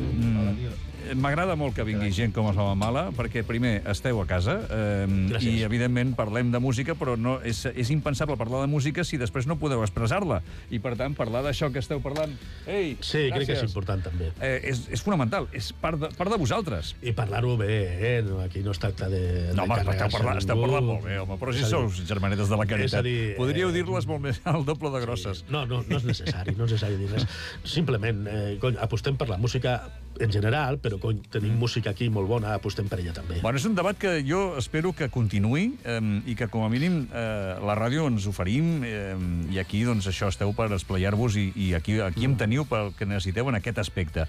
m'agrada molt que vingui gent com a Mala, perquè primer esteu a casa eh, i, evidentment, parlem de música, però no, és, és impensable parlar de música si després no podeu expressar-la. I, per tant, parlar d'això que esteu parlant... Ei, sí, gràcies. Crec que és important, també. Eh, és, és fonamental, és part de, part de vosaltres. I parlar-ho bé, eh? No, aquí no es tracta de... No, de home, esteu parlant, esteu parlant molt bé, home, però si sou germanetes de la caritat. Dir, podríeu dir-les molt més al doble de grosses. Sí. No, no, no és necessari, no és necessari dir res. Simplement, eh, cony, apostem per la música en general, però cony, tenim mm. música aquí molt bona, apostem per ella també. Bueno, és un debat que jo espero que continuï eh, i que, com a mínim, eh, la ràdio ens oferim eh, i aquí, doncs, això, esteu per esplayar-vos i, i aquí, aquí em teniu pel que necessiteu en aquest aspecte.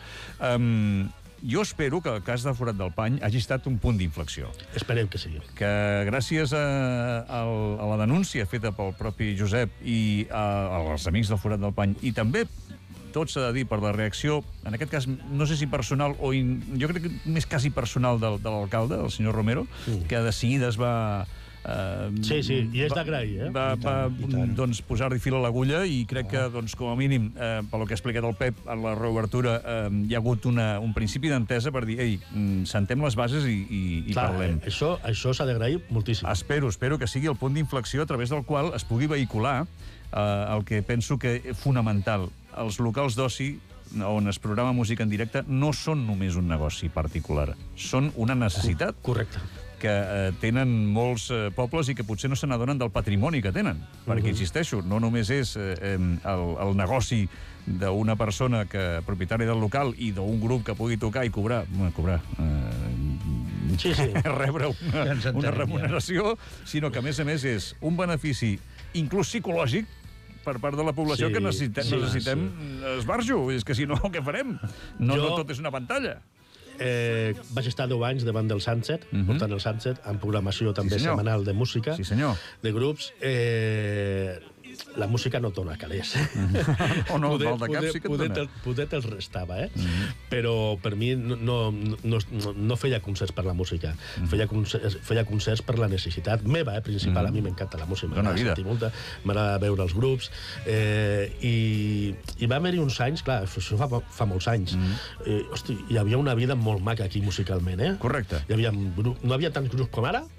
Eh, jo espero que el cas de Forat del Pany hagi estat un punt d'inflexió. Esperem que sí. Que gràcies a, a, a la denúncia feta pel propi Josep i a, als amics del Forat del Pany, i també tot s'ha de dir per la reacció, en aquest cas, no sé si personal o in, jo crec que més quasi personal del, de l'alcalde, el senyor Romero, mm. que de seguida es va... Eh, sí, sí, i és d'agrair, eh? Va, va doncs, posar-hi fil a l'agulla i crec que, doncs, com a mínim, eh, pel que ha explicat el Pep, en la reobertura eh, hi ha hagut una, un principi d'entesa per dir, ei, sentem les bases i, i, i Clar, parlem. Eh, això això s'ha d'agrair moltíssim. Espero, espero que sigui el punt d'inflexió a través del qual es pugui vehicular eh, el que penso que és fonamental. Els locals d'oci on es programa música en directe no són només un negoci particular, són una necessitat. Correcte. Que eh, tenen molts eh, pobles i que potser no se n'adonen del patrimoni que tenen. Perquè, uh-huh. insisteixo, no només és eh, el, el negoci d'una persona que propietària del local i d'un grup que pugui tocar i cobrar... Bueno, cobrar... Eh, sí, sí. rebre una, ja una remuneració, sinó que, a més a més, és un benefici inclús psicològic per part de la població sí, que necessitem, sí, necessitem sí. esbarjo. És que si no, què farem? No, jo... no tot és una pantalla. Eh, vaig estar deu anys davant del Sunset, uh-huh. portant el Sunset, en programació també sí, setmanal de música, sí, senyor. de grups. Eh, la música no dona calés. O no, poder, el de cap sí que et poder, dona. Poder te'l restava, eh? Mm-hmm. Però per mi no, no, no, no feia concerts per la música. Mm-hmm. Feia, concerts, feia concerts per la necessitat meva, eh, principal. Mm-hmm. A mi m'encanta la música. Dona vida. M'agrada veure els grups. Eh, i, I va haver-hi uns anys, clar, això fa, fa molts anys. Mm-hmm. eh, hosti, hi havia una vida molt maca aquí musicalment, eh? Correcte. Hi havia, no hi havia tants grups com ara,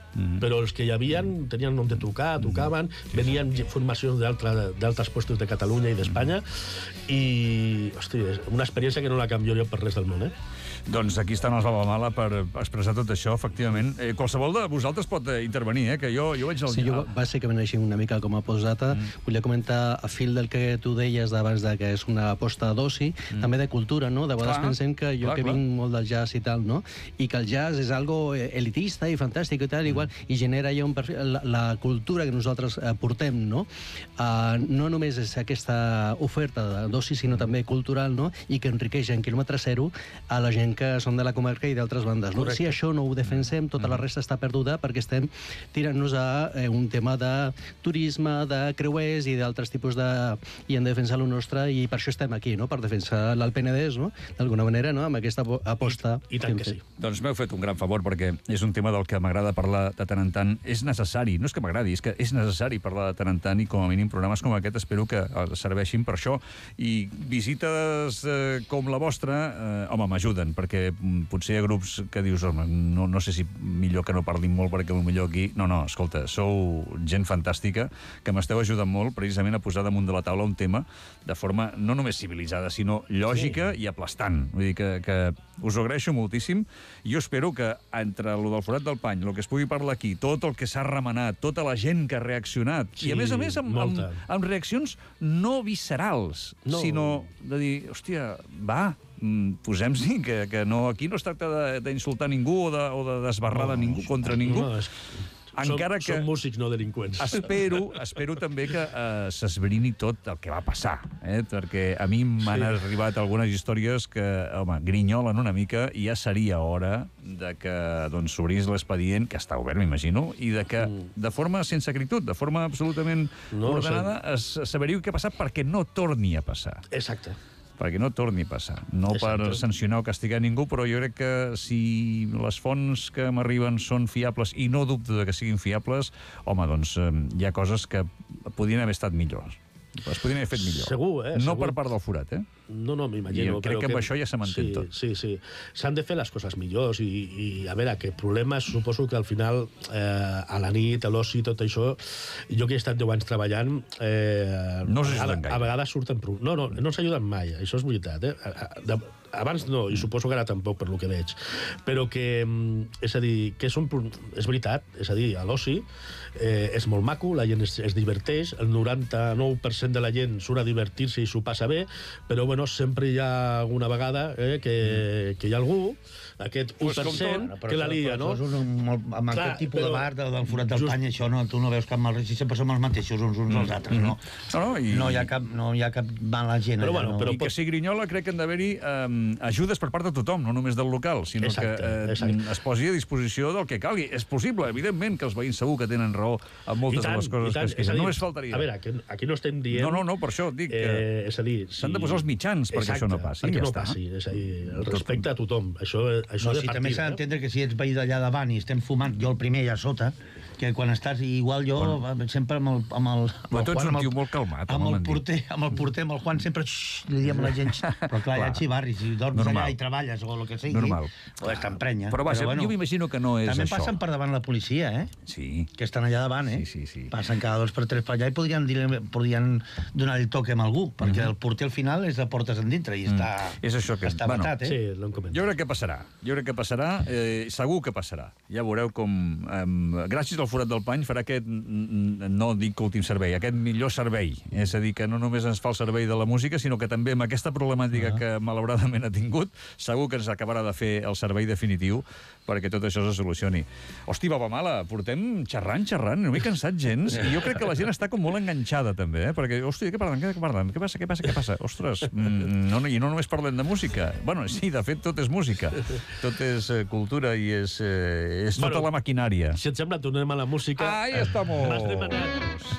Mm-hmm. Però els que hi havia tenien on de tocar, tocaven, mm-hmm. venien formacions d'altres puestos de Catalunya i d'Espanya, mm-hmm. i, hosti, és una experiència que no la canviaria per res del món, eh? Doncs aquí estan els Baba Mala per expressar tot això, efectivament. Eh, qualsevol de vosaltres pot eh, intervenir, eh? Que jo, jo veig el... Sí, jo bàsicament així una mica com a postdata, mm. volia comentar a fil del que tu deies d'abans de que és una aposta d'oci, mm. també de cultura, no? De vegades clar, pensem que jo clar, que vinc clar. molt del jazz i tal, no? I que el jazz és algo elitista i fantàstic i tal, mm. igual, i genera ja un perfil, la, la cultura que nosaltres eh, portem, no? Uh, no només és aquesta oferta d'oci, sinó també cultural, no? I que enriqueix en quilòmetre zero a la gent que són de la comarca i d'altres bandes. No? Si això no ho defensem, tota la resta està perduda perquè estem tirant-nos a eh, un tema de turisme, de creuers i d'altres tipus de... i en defensar lo nostre, i per això estem aquí, no? Per defensar l'Alt Penedès, no? D'alguna manera, no? Amb aquesta aposta. I, i tant que sí. Doncs m'heu fet un gran favor, perquè és un tema del que m'agrada parlar de tant en tant. És necessari, no és que m'agradi, és que és necessari parlar de tant en tant, i com a mínim programes com aquest espero que serveixin per això. I visites eh, com la vostra, eh, home, m'ajuden, perquè potser hi ha grups que dius, home, no, no sé si millor que no parlin molt perquè potser aquí... No, no, escolta, sou gent fantàstica que m'esteu ajudant molt precisament a posar damunt de la taula un tema de forma no només civilitzada, sinó lògica sí. i aplastant. Vull dir que, que us ho agraeixo moltíssim. Jo espero que entre lo del forat del pany, el que es pugui parlar aquí, tot el que s'ha remenat, tota la gent que ha reaccionat, sí, i a més a més amb, amb, amb reaccions no viscerals, no. sinó de dir, hòstia, va, posem-s'hi, que, que no, aquí no es tracta d'insultar ningú o de, o de desbarrar no, de ningú contra ningú. No, és... Encara som, que... Som músics, no delinqüents. Espero, espero també que eh, s'esbrini tot el que va passar, eh? Perquè a mi m'han sí. arribat algunes històries que, home, grinyolen una mica, i ja seria hora de que doncs, s'obrís l'expedient, que està obert, m'imagino, i de que, mm. de forma sense acritud, de forma absolutament no, ordenada, no sé. es saberiu què ha passat perquè no torni a passar. Exacte. Perquè no torni a passar. No Exacte. per sancionar o castigar ningú, però jo crec que si les fonts que m'arriben són fiables, i no dubto de que siguin fiables, home, doncs eh, hi ha coses que podrien haver estat millors. Es podrien haver fet millor. Segur, eh? No segur. per part del forat, eh? No, no, m'imagino. I crec que amb que... això ja se m'entén sí, tot. Sí, sí. S'han de fer les coses millors i, i a veure, que problemes, suposo que al final, eh, a la nit, a l'oci, tot això, jo que he estat deu anys treballant... Eh, no s'ajuden gaire. A vegades surten... No, no, no s'ajuden mai, això és veritat, eh? De, abans no, i suposo que ara tampoc, per lo que veig. Però que, és a dir, que és, un, és veritat, és a dir, a l'oci eh, és molt maco, la gent es, es diverteix, el noranta-nou per cent de la gent surt a divertir-se i s'ho passa bé, però, bueno, sempre hi ha alguna vegada eh, que, que hi ha algú, aquest u per cent, que la lia, no? Però un, molt, amb Clar, aquest tipus però, de bar del, del forat del just... pany, això no, tu no veus cap mal res, sempre som els mateixos uns uns mm. als altres, no? No, no, i... no, hi ha cap, no hi ha cap mala gent. Però, allà, bueno, no? però, I que si grinyola crec que han d'haver-hi eh, ajudes per part de tothom, no només del local, sinó exacte, que eh, exacte. es posi a disposició del que calgui. És possible, evidentment, que els veïns segur que tenen raó amb moltes tant, de les coses que es queixen. Només faltaria. A veure, aquí, aquí no estem dient... No, no, no, per això dic que eh, és a dir, si... s'han de posar els mitjans perquè exacte, això no passi. perquè ja no està. passi. És a dir, el respecte a tothom. Això, això no, de si partir, també s'ha d'entendre que si ets veí d'allà davant i estem fumant, jo el primer allà sota, que quan estàs igual jo bueno. sempre amb el, amb el, amb però el tu ets Juan, un tio molt calmat, amb el porter, amb el porter, amb el Juan sempre xxxt, li diem a la gent, però clar, hi ha xivarris, si dorms normal. allà i treballes o el que sigui, normal. o és t'emprenya. Però vaja, bueno, jo m'imagino que no és també això. També passen per davant la policia, eh? Sí. Que estan allà davant, eh? Sí, sí, sí. Passen cada dos per tres per allà i podrien, dir, podrien donar el toque amb algú, perquè mm-hmm. el porter al final és de portes endintre i mm. està, és això que... està bueno, batat, eh? Sí, l'hem comentat. Jo crec que passarà. Jo crec que passarà. Eh, segur que passarà. Ja veureu com, eh, gràcies al forat del pany, farà aquest, no dic últim servei, aquest millor servei. És a dir, que no només ens fa el servei de la música, sinó que també amb aquesta problemàtica uh -huh. que malauradament ha tingut, segur que ens acabarà de fer el servei definitiu perquè tot això se solucioni. Hosti, Baba Mala, portem xerrant, xerrant, no m'he cansat gens, i jo crec que la gent està com molt enganxada, també, eh? Perquè, hosti, què parlen, què parlen, què passa, què passa, què passa? Ostres, no, i no només parlem de música. Bueno, sí, de fet, tot és música. Tot és eh, cultura i és, eh, és tota bueno, la maquinària. Si et sembla, tornem a la música. Ahí estamos. M'has demanat,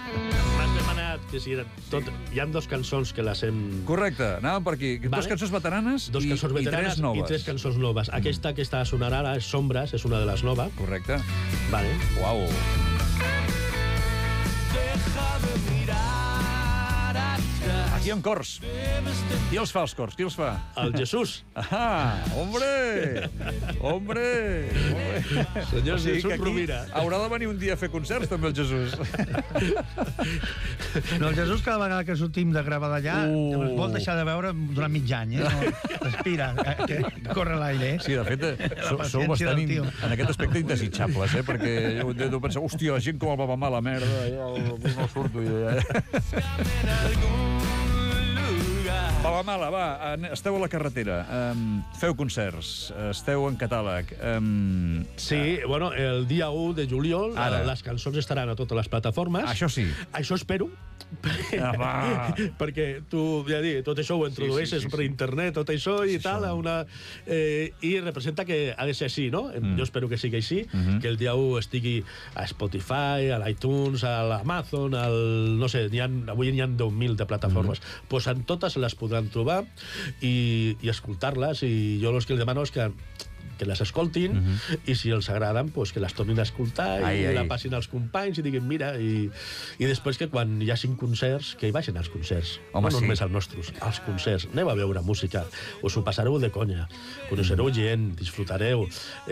m'has demanat que si tot, hi ha dos cançons que les hem... Correcte, anàvem per aquí. Vale. Dos cançons veteranes, dos cançons i, veteranes i tres noves. I tres cançons noves. Mm. Aquesta que està sonant ara és Sombras, és una de les noves. Correcte. Vale. Uau. Deja de mirar atrás. Aquí hi ha cors. Qui els fa, els cors? Qui els fa? El Jesús. Ah, hombre! Hombre! Senyor O sigui Jesús que aquí Rovira. haurà de venir un dia a fer concerts, també, el Jesús. No, el Jesús, cada vegada que sortim de gravar d'allà, Uh. es vol deixar de veure durant mig any, eh? No, respira, que corre l'aire, eh? Sí, de fet, eh, La sou, sou paciència bastant, del in, tio. en aquest aspecte, indesitjables, eh? Perquè jo devo pensar, hòstia, gent com el Babamà, la merda, ja, no surto jo, ja. Babamala, va, an- esteu a la carretera, um, feu concerts, esteu en catàleg. Um, Sí, bueno, el dia u de juliol Ara. les cançons estaran a totes les plataformes. Això sí. Això espero. Ah, va. Perquè tu, ja dic, tot això ho introdueixes sí, sí, per sí. internet, tot això i tal, a una, eh, i representa que ha de ser així, no? Mm. Jo espero que sigui així, mm -hmm. que el dia u estigui a Spotify, a l'iTunes, a l'Amazon, al... no sé, n'hi ha, avui n'hi ha deu mil de plataformes. Mm -hmm. Pues en totes les podran trobar i, i escoltar-les, i jo el que els demano és que que les escoltin, uh -huh. i si els agraden, pues, que les tornin a escoltar ai, i ai. la passin als companys i diguin, mira, i, i després que quan hi hagi concerts, que hi vagin als concerts. Home, no sí. només als nostres, als concerts. Aneu a veure música, us ho passareu de conya, coneixereu gent, disfrutareu.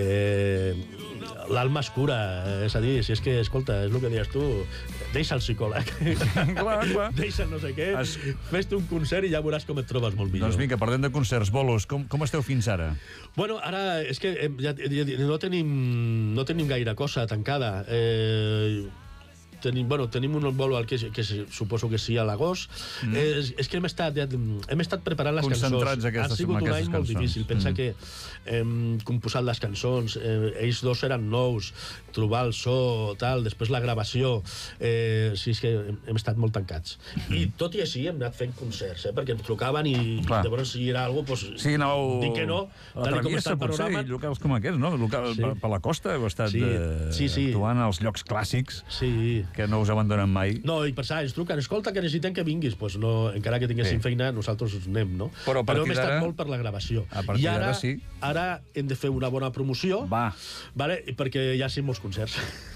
Eh, L'alma es cura, és a dir, si és que, escolta, és el que deies tu, deixa el psicòleg. Clar, clar. Deixa no sé què, Es- fes-te un concert i ja veuràs com et trobes molt millor. Doncs vinga, parlem de concerts, bolos. Com, com esteu fins ara? Bueno, ara és que eh, ja, ja, no, tenim, no tenim gaire cosa tancada. Eh, tenim, bueno, tenim un bolo al que, que suposo que sí a l'agost. Mm. És, és que hem estat, ja, hem estat preparant les Concentrats cançons. aquestes- ha sigut amb un aquestes any molt cançons. difícil. Pensa Mm. que hem composat les cançons, eh, ells dos eren nous, trobar el so, tal, després la gravació. Eh, sí, és que hem, hem estat molt tancats. Mm. I tot i així hem anat fent concerts, eh, perquè ens trucaven i, Clar. i llavors si era alguna cosa, pues, Sí, anàveu... dic que no, a la tal i com Traviesa, està el potser, panorama. i locals com aquests, no? Local, Sí. per, per la costa heu estat Sí, eh, sí, sí. actuant als llocs clàssics Sí. que no us abandonen mai. No, i pensar, ens truquen, escolta, que necessitem que vinguis. Pues no, encara que tinguéssim Sí. feina, nosaltres anem, no? Però a partir hem estat d'ara- molt per la gravació. a partir I ara, d'ara sí. Ara hem de fer una bona promoció, Va. vale? perquè hi ha sí molts concerts.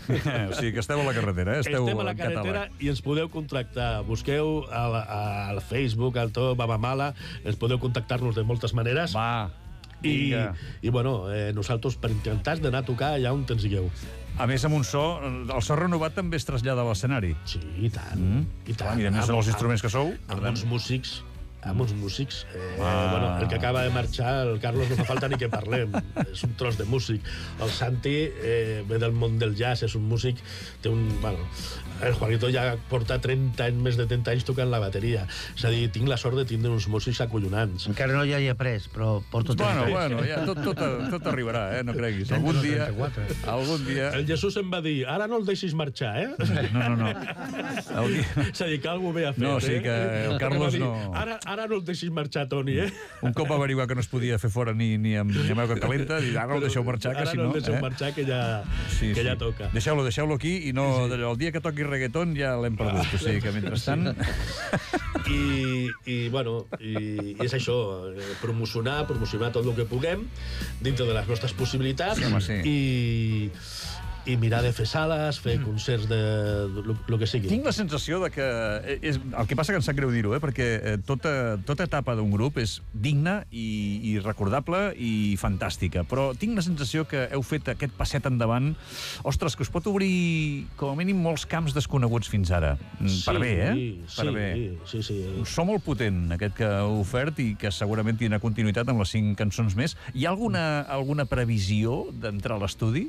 O sigui que esteu a la carretera, eh? Esteu Estem a la en carretera catàleg. i ens podeu contactar. Busqueu al, al Facebook, al tot, Babamala, ens podeu contactar-nos de moltes maneres. Va, I, vinga. i bueno, eh, nosaltres per intentar d'anar a tocar allà on ens digueu. A més, amb un so, el so renovat també es trasllada a l'escenari. Sí, i tant. Mm. I tant. Clar, i a més Amb- els instruments que sou, per amb tant. uns músics amb uns músics. Eh, Ah. bueno, el que acaba de marxar, el Carlos, no fa falta ni que parlem. És un tros de músic. El Santi eh, ve del món del jazz, és un músic, té un... Bueno, el Juanito ja porta trenta anys, més de trenta anys tocant la bateria. És a dir, tinc la sort de tindre uns músics acollonants. Encara no hi he après, però porto Bueno, trenta. bueno, ja tot, tot, tot arribarà, eh? No creguis. Algun dia... Algun dia... El Jesús em va dir, ara no el deixis marxar, eh? No, no, no. El dia... És a dir, que algú ve a fer, No, sí eh? que el Perquè Carlos va dir, no- Ara, ara no el deixis marxar, Toni, eh? Un cop va averiguar que no es podia fer fora ni, ni amb, ni amb aigua calenta, dir, ara no el deixeu marxar, que Ara si no no... el deixeu eh? marxar, que ja, Sí, que sí. ja toca. Deixeu-lo, deixeu-lo aquí i no, d'allò, el dia que toqui reggaeton ja l'hem perdut. O sigui que mentrestant... I, i bueno, i, i és això, eh, promocionar, promocionar tot el que puguem dintre de les nostres possibilitats. Home, sí. i, i mirar de fer sales, fer concerts de el que sigui. Tinc la sensació de que... És, el que passa que em sap greu dir-ho, eh? Perquè eh, tota, tota etapa d'un grup és digna i, i recordable i fantàstica, però tinc la sensació que heu fet aquest passet endavant, ostres, que us pot obrir com a mínim molts camps desconeguts fins ara. Mm, per bé, eh? Per sí, bé. sí, sí. Un so molt potent, aquest que heu ofert i que segurament tindrà continuïtat amb les cinc cançons més. Hi ha alguna, alguna previsió d'entrar a l'estudi?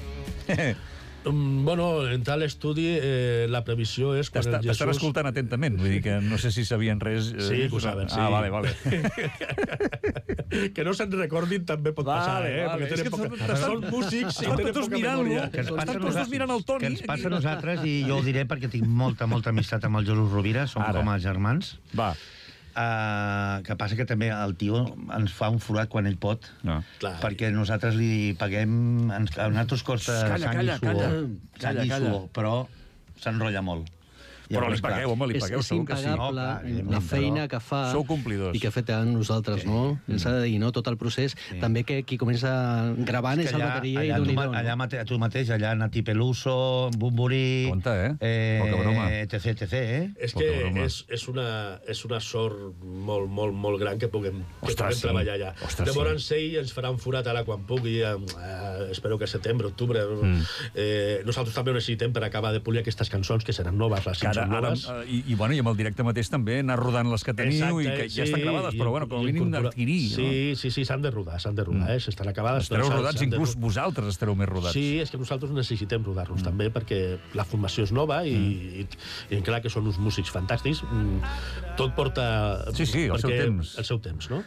Um, bueno, entrar a l'estudi, eh, la previsió és quan el T'estan Jesús... escoltant atentament, vull dir que no sé si sabien res... eh, Sí, que ho saben, sí. Ah, vale, vale. Que no se'n recordin també pot Vale, passar, eh? vale. Perquè És tenen que poca... t'estan- Són músics i Estan tenen tots poca mirant-lo. memòria. Que ens Estan passa a tots dos nosaltres- mirant el Toni. Que ens passa a aquí. nosaltres, i jo ho diré perquè tinc molta, molta amistat amb el Jesús Rovira, som Ara. com a germans. Va. Uh, que passa que també el tio ens fa un forat quan ell pot, No. Clar. perquè nosaltres li paguem... Ens, a nosaltres costa Calla, sang calla, i suor, calla. sang Calla, i calla. suor, però s'enrotlla molt. Però li pagueu, home, li pagueu, és, és segur que sí. impagable No, clar, la feina que fa Sou complidors. i que fem nosaltres, no? Ens ha de dir, no? Tot el procés. També que qui comença gravant és el bateria i allà, d'un i tu, allà mate, tu mateix, allà Nati Peluso, Bumburi... Compte, eh? eh Poca broma. etc, etc, eh? És Poca que broma. és, és, una, és una sort molt, molt, molt gran que puguem, que Ostres, puguem sí. treballar allà. Ostres, Llavors, sí. ell ens farà un forat ara quan pugui, eh, eh, espero que setembre, octubre. Mm. Eh, nosaltres també ho necessitem per acabar de polir aquestes cançons que seran noves, les Que cinc ara, són ara, noves. eh, i, i, bueno, i amb el directe mateix també anar rodant les que teniu Exacte, i que ja sí, estan gravades, i- però bueno, com a i mínim incorpora- d'adquirir, Sí, no? sí, sí, s'han de rodar, s'han de rodar, eh? Estan acabades. Estareu però s'han- rodats, s'han de inclús rodar. vosaltres estareu més rodats. Sí, és que nosaltres necessitem rodar-nos mm. també perquè la formació és nova i, mm. i, i clar que són uns músics fantàstics. Mm, tot porta... Sí, sí, el seu perquè- temps. El seu temps, no?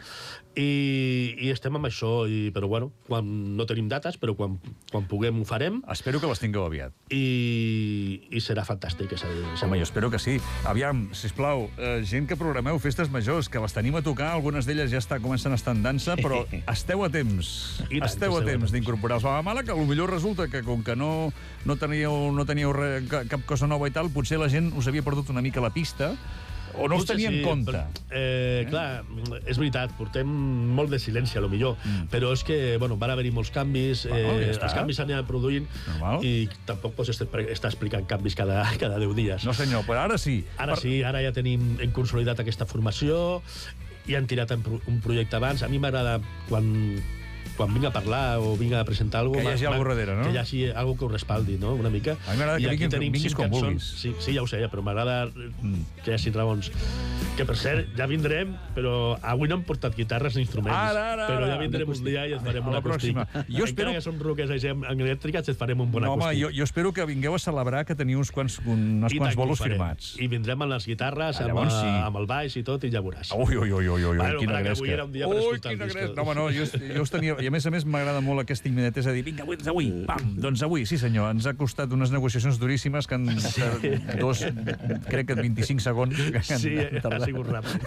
I, i estem amb això, i, però bueno, quan no tenim dates, però quan, quan puguem ho farem Espero que les tingueu aviat. i, i serà fantàstic. És a dir, Home, jo espero que sí. Aviam, sisplau, eh, gent que programeu festes majors, que les tenim a tocar, algunes d'elles ja està, comencen a estar en dansa, però esteu a temps, I tant, esteu a esteu a temps temps. d'incorporar els Babamala, que potser resulta que com que no, no teníeu, no teníeu re, ca- cap cosa nova i tal, potser la gent us havia perdut una mica la pista, o no us Potser tenia en sí, compte. però, Eh, clar, és veritat, portem molt de silenci, a lo millor, mm. però és que, bueno, van haver-hi molts canvis, Bueno, ja eh, està. els canvis s'aniran produint Normal. i tampoc pots estar, estar explicant canvis cada, cada deu dies. No senyor, però ara sí. Ara Per- sí, ara ja tenim en consolidat aquesta formació i han tirat en pro- un projecte abans. A mi m'agrada quan quan vinc a parlar o vinc a presentar alguna Que hi hagi cosa... alguna cosa darrere, no? Que hi hagi alguna que ho respaldi, no?, una mica. A mi m'agrada que I aquí vinguis- tenim vinguis cinc com cançons. vulguis. Sí, sí, ja ho sé, però m'agrada que hi hagi raons. Que, per cert, ja vindrem, però avui no hem portat guitarres ni instruments. Ara, ara, però ja ara. vindrem un dia i et farem A un la acústic. pròxima. Jo espero- Encara que som roques i gent elèctriques, et farem un bon No, home, acústic. jo, jo espero que vingueu a celebrar que teniu uns quants, uns I quants tant que ho bolos farem. firmats. I vindrem amb les guitarres, Ah, amb, llavors sí. amb el baix i tot, i ja veuràs. Ui, ui, ui, ui, ui, Bueno, quina clar, que gresca. avui era un dia per Ui, escoltar el quina disc. gresca. No, home, no, jo, jo us tenia... I a més a més m'agrada molt aquesta immediatesa de dir, vinga, avui, avui, pam, doncs avui, sí senyor, ens ha costat unes negociacions duríssimes que han... Dos, crec que vint-i-cinc segons que han, Sí, han ha tardat. sigut ràpid.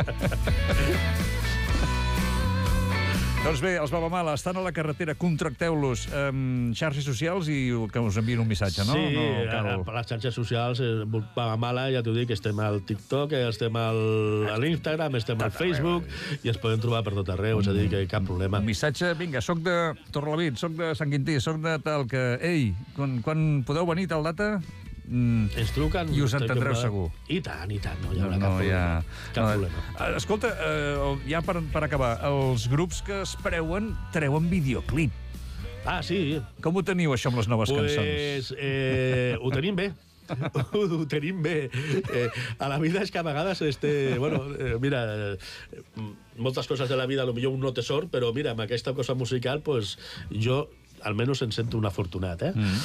Doncs bé, els Babamala estan a la carretera, contracteu-los amb xarxes socials i que us envien un missatge, no? Sí, no a, cal... a les xarxes socials, eh, Babamala, ja t'ho dic, estem al TikTok, eh, estem al, a l'Instagram, estem al Facebook, i ens podem trobar per tot arreu, és a dir, que cap problema. Un missatge, vinga, soc de Torrelavit, soc de Sant Quintí, soc de tal, que, ei, quan, quan podeu venir tal data... Mm, Ens truquen... I us estem entendreu que- segur. I tant, i tant, no hi haurà no, cap hi problema. ha... Cap no, problema. eh, Escolta, eh, ja per, per acabar, els grups que es preuen treuen videoclip. Ah, sí, Com ho teniu, això, amb les noves cançons? pues, eh, ho tenim bé. ho tenim bé. Eh, a la vida és que a vegades, este, bueno, eh, mira, eh, moltes coses de la vida, a lo millor un no té sort, però mira, amb aquesta cosa musical, pues, jo almenys em sento un afortunat, eh? Mm.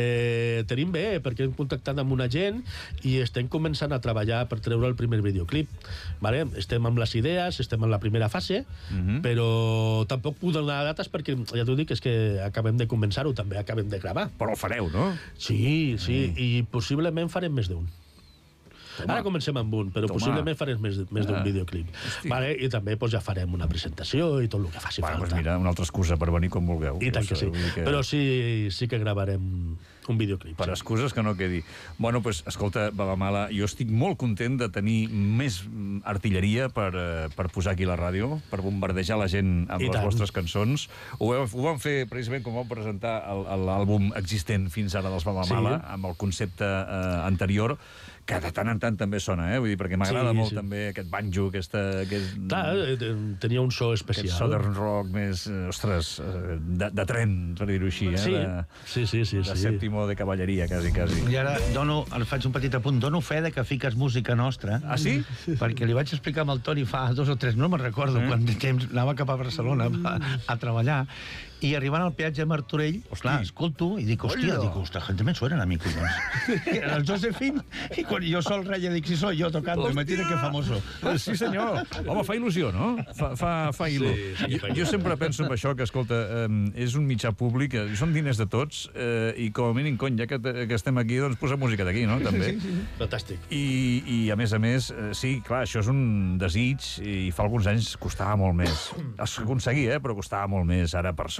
eh tenim bé, perquè hem contactat amb una gent i estem començant a treballar per treure el primer videoclip. Vale? Estem amb les idees, estem en la primera fase, mm -hmm. però tampoc puc donar dates perquè, ja t'ho dic, és que acabem de començar-ho, també acabem de gravar. Però el fareu, no? Sí, sí, mm. i possiblement farem més d'un. Toma. Ara comencem amb un, però Toma. possiblement farem més, més d'un Ah. videoclip. Hosti. Vale? I també pues, ja farem una presentació i tot el que faci Bueno, falta. doncs mira, una altra excusa per venir com vulgueu. I tant que sí. Vull dir que... Però sí, sí que gravarem un videoclip. Per sí. excuses que no quedi. Bueno, doncs, escolta, Babamala, jo estic molt content de tenir més artilleria per, eh, per posar aquí a la ràdio, per bombardejar la gent amb I les tant. vostres cançons. Ho, heu, ho vam fer precisament com vam presentar el- el- l'àlbum existent fins ara dels Babamala, Sí. amb el concepte eh, anterior, que de tant en tant també sona, eh? Vull dir, perquè m'agrada Sí, molt sí. també aquest banjo, aquesta... Aquest, Clar, eh, tenia un so aquest especial. southern rock més, eh, ostres, eh, de, de tren, per dir-ho així, eh? Sí, De, sí, sí, sí. de sí. sèptimo de cavalleria, quasi, quasi. I ara dono, ara faig un petit apunt, dono fe de que fiques música nostra. Ah, sí? Perquè li vaig explicar amb el Toni fa dos o tres, no me'n recordo, Eh? quan de temps anava cap a Barcelona a, a treballar, i arribant al peatge de Martorell, clar, escolto, i dic, hòstia, dic, ostres, gente me suenan a mi, collons. Era el Josephine, i quan jo sol reia, dic, si soy yo tocando, me tiene que famoso. Sí, senyor. Home, fa il·lusió, no? Fa, fa, fa il·lu. Sí, sí que fa jo, jo il·lusió. sempre penso en això, que, escolta, eh, és un mitjà públic, eh, són diners de tots, eh, i com a mínim, cony, ja que, que estem aquí, doncs posa música d'aquí, no? També. Fantàstic. I, I, a més a més, eh, sí, clar, això és un desig, i fa alguns anys costava molt més. Es aconseguia, eh, però costava molt més. Ara, per sort,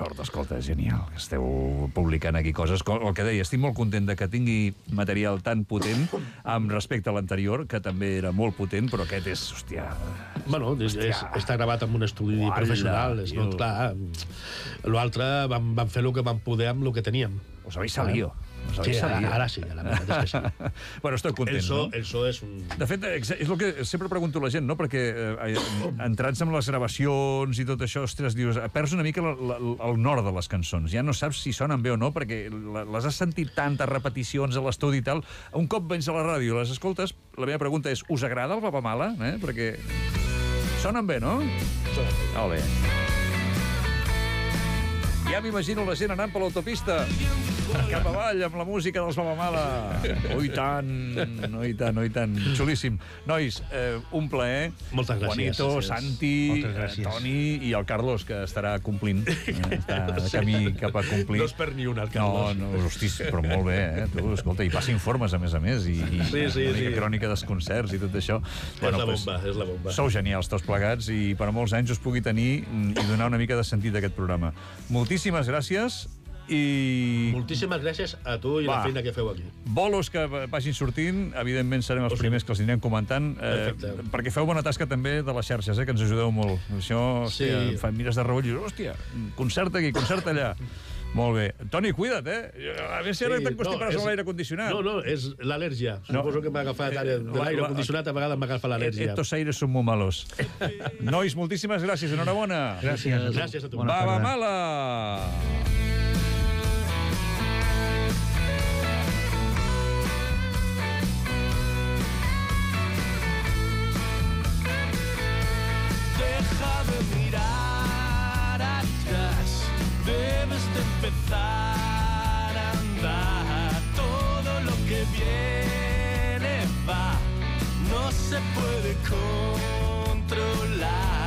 sort, escolta, genial, que esteu publicant aquí coses. El que deia, estic molt content de que tingui material tan potent amb respecte a l'anterior, que també era molt potent, però aquest és, hòstia... Bueno, és, és, està gravat en un estudi Uala, professional, és, no, clar. L'altre vam, vam fer el que vam poder amb el que teníem. Us habéis salido. Sí, ara, ara sí, la veritat és que sí. Bueno, estic content, el so, no? El so és un... De fet, és el que sempre pregunto a la gent, no? Perquè eh, entrats amb les gravacions i tot això, ostres, dius, perds una mica la, la, el nord de les cançons. Ja no saps si sonen bé o no, perquè les has sentit tantes repeticions a l'estudi i tal. Un cop vens a la ràdio i les escoltes, la meva pregunta és, us agrada el Papa Mala? Eh? Perquè sonen bé, no? Sonen bé. Molt bé. Ja m'imagino la gent anant per l'autopista cap avall amb la música dels Papa Mala. Oh, i tant, oh, i tant, oh, i tant. Xulíssim. Nois, eh, un plaer. Moltes gràcies. Juanito, Santi, eh, Toni i el Carlos, que estarà complint. Eh, està de camí cap a complir. No es perd ni una, el Carlos. No, no, hosti, però molt bé, eh? Tu, escolta, i passa informes, a més a més, i, i sí, sí, una mica sí. crònica dels concerts i tot això. És bueno, la bomba, pues, és la bomba. Sou genials, tots plegats, i per molts anys us pugui tenir i donar una mica de sentit a aquest programa. Moltíssimes gràcies. I... Moltíssimes gràcies a tu i Va. la feina que feu aquí. Bolos que vagin sortint, evidentment serem els primers que els anirem comentant, eh, perquè feu bona tasca també de les xarxes, eh, que ens ajudeu molt. Això, hòstia, sí. Fan mires de reboll i dius, hòstia, concert aquí, concert allà. Molt bé. Toni, cuida't, eh? A veure si ara sí, t'encostiparàs no, és... a l'aire condicionat. No, no, és l'al·lèrgia. No. Suposo que m'ha agafat eh, de l'aire condicionat, a vegades m'agafa l'al·lèrgia. Estos aires són molt malos. Nois, moltíssimes gràcies, enhorabona. Gràcies. Gràcies a tu. Papa Mala! Empezar a andar, todo lo que viene va, no se puede controlar.